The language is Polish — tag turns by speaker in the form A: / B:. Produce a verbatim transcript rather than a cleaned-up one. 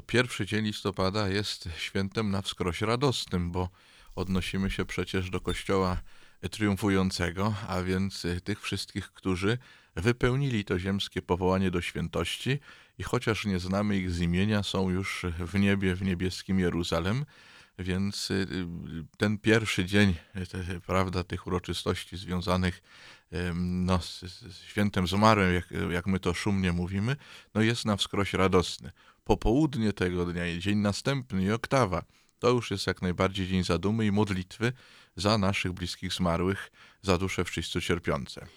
A: pierwszy dzień listopada jest świętem na wskroś radosnym, bo odnosimy się przecież do Kościoła triumfującego, a więc tych wszystkich, którzy wypełnili to ziemskie powołanie do świętości i chociaż nie znamy ich z imienia, są już w niebie, w niebieskim Jeruzalem, więc ten pierwszy dzień, prawda, tych uroczystości związanych no, z, z świętem zmarłym, jak, jak my to szumnie mówimy, no jest na wskroś radosny. Popołudnie tego dnia i dzień następny i oktawa, to już jest jak najbardziej dzień zadumy i modlitwy za naszych bliskich zmarłych, za dusze w czyśćcu cierpiące.